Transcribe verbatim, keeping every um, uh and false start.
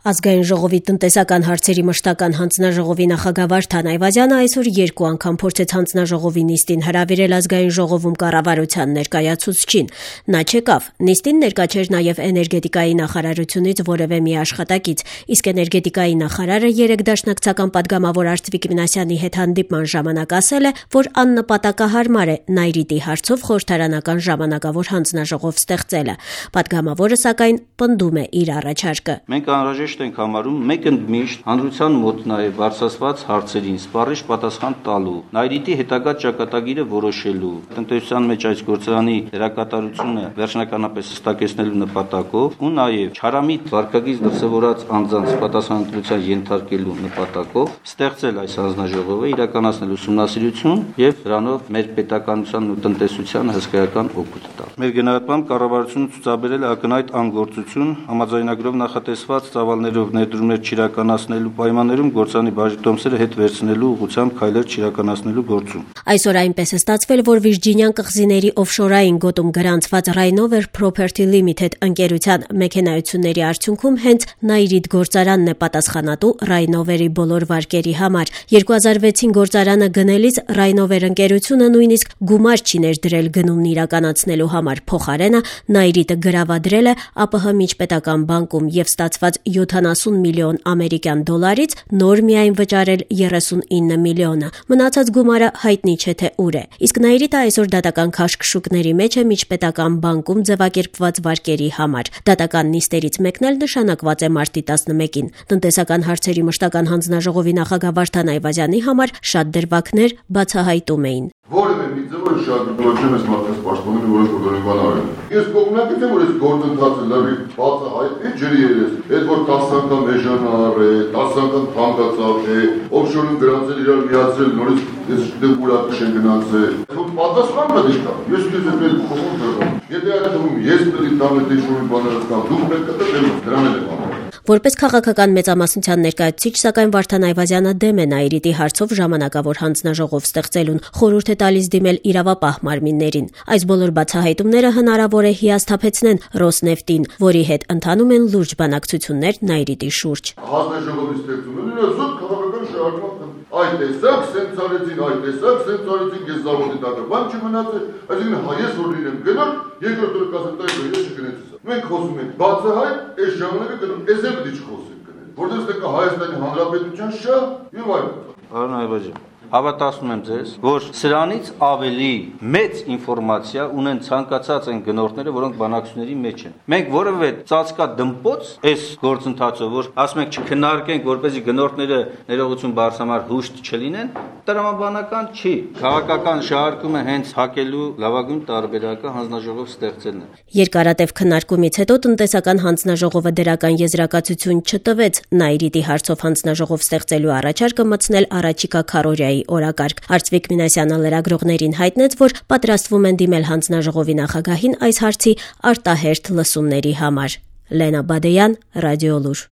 Ազգային ժողովի տնտեսական հարցերի մշտական հանձնաժողովի նախագահ Վարդան Այվազյանը այսօր երկու անգամ փորձեց հանձնաժողովի նիստին հրավիրել Ազգային ժողովում կառավարության ներկայացուցչին։ Նա չեկավ։ Նիստին ներկա չէր նաև էներգետիկայի նախարարությունից որևէ մի աշխատակից, իսկ էներգետիկայի նախարարը երեկ դաշնակցական պատգամավոր Արծվիկ Մինասյանի հետ հանդիպման ժամանակ ասել է, որ աննպատակահարմար է Նայրիտի հարցով խորհրդարանական ժամանակավոր հանձնաժողով ստեղծելը։ Պատգամավորը սակայն պնդում է իր առաջարկը։ Մենք անհրաժեշտ ենք համարում մեկ ընդմիշտ հանրության մոտ նաև բարձրացված հարցերին սպառիչ պատասխան տալու, Նայրիտի հետագա ճակատագիրը որոշելու, տնտեսության մեջ այս գործարանի դերակատարությունը վերջնականապես հստակեցնելու նպատակով ու նաև չարամիտ վարքագիծ դրսևորած անձանց պատասխանատվության ենթարկելու նպատակով ստեղծել այս հանձնաժողովը, իրականացնել ուսումնասիրություն եւ դրանով մեր պետականությանն ու տնտեսությանը հսկայական օգուտ տալ։ Մեր գնահատմամբ կառավարությունը ցուցաբերել է ակնհայտ անգործություն համաձայնագրով նախատեսված ծավալներով ներդրումներ չիրականացնելու պայմաններում գործարանի բաժնետոմսերը հետ վերցնելու ուղղությամբ քայլեր չիրականացնելու գործում։ Այսօր այնպես է ստացվել, որ Վիրջինյան կղզիների օֆշորային գոտում գրանցված Rhinover Property Limited ընկերության մեքենայությունների արդյունքում հենց Նայրիտ գործարանն է պատասխանատու Rhinover-ի բոլոր վարկերի համար։ երկու հազար վեցին գործարանը գնելիս Rhinover ընկերությունը նույնիսկ գումար չի ներդրել գնումն իրականացնելու համար, փոխարենը Նայրիտը գրավադրել է ԱՊՀ միջպետական բանկում եւ ստացված յոթանասուն միլիոն ամերիկյան դոլարից նոր միայն վճարել երեսունինը միլիոնը։ Մնացած գումարը հայտնի չէ թե ուր է։ Իսկ Նայրիտը այսօր դատական քաշքշուկների մեջ է միջպետական բանկում ձևակերպված վարկերի համար։ Դատական նիստերից մեկն էլ նշանակված է մարտի տասնմեկին։ Տնտեսական հարցերի մշտական հանձնաժողովի նախագահ Վարդան Այվազյանի համար շատ դրվագներ բացահայտում էին։ Որևէ մի ձևով շատ դժվար է մարդկանց պաշտպանել որոշ օրգանիզացիաներ։ Ես կողմնակից եմ, որ այս գործընթացը լրիվ բացահայտվի ջրի երես։ Այդ որ տասը անգամ էժանար է, տասը անգամ թանկացավ է, օֆշորում գրանցել իրար միացրել, նորից ես չգիտեմ ուր ակշեն գնացել։ Որ պատասխան պետք է տա։ Ես քեզ եմ էլ կողմ դրում։ Եթե այդտեղում ես պետք է տամ այդ շուրջ բաները կամ դու պետք է դեմ դրան էլ եմ։ Որպես քաղաքական մեծամասնության ներկայացուցիչ, սակայն Վարդան Այվազյանը դեմ է Նայրիտի հարցով ժամանակավոր հանձնաժողով ստեղծելուն, խորհուրդ է տալիս դիմել իրավապահ մարմիններին։ Այս բոլոր բացահայտումները հնարավոր է հիասթափեցնեն Ռոսնեֆտին, որի հետ ընթանում են լուրջ բանակցություններ Նայրիտի շուրջ։ Հանձնաժողովի ստեղծումը նույնիսկ քաղաքական շարժման այդ տեսակ սենց արեցին, այդ տեսակ սենց արեցին, ես զավոդի տակը բան չմնացել, այսինքն հայես որ լինեմ գնալ, երկրորդ օրը կասեմ տայ ես չգնեցի։ Մենք խոսում ենք բացահայտ, այս ժամանակը գնում, ես էլ պետք է չխոսենք գնել, որտեղ ստեկա Հայաստանի Հանրապետության շահ եւ այլն։ Պարոն Այվազյան, հավատացնում եմ ձեզ, որ սրանից ավելի մեծ ինֆորմացիա ունեն ցանկացած այն գնորդները, որոնք բանակցությունների մեջ են։ Մենք որևէ ծածկա դմպոց այս գործընթացով, որ ասում ենք չքննարկենք, որպեսզի գնորդները ներողություն բարձրամար հուշտ չլինեն, տրամաբանական չի։ Քաղաքական շահարկումը հենց հակելու լավագույն տարբերակը հանձնաժողով ստեղծելն է։ Երկարատև քննարկումից հետո տնտեսական հանձնաժողովը դրական եզրակացություն չտվեց Նայրիտի հարցով հանձնաժողով ստեղծելու առաջարկը մտցնել առաջիկա քառօրյայի օրակարգ։ Արծվիկ Մինասյանը լրագրողներին հայտնեց, որ պատրաստվում են դիմել հանձնաժողովի նախագահին այս հարցի արտահերթ լսումների համար։ Լենա Բադեյան, Ռադիոլուր։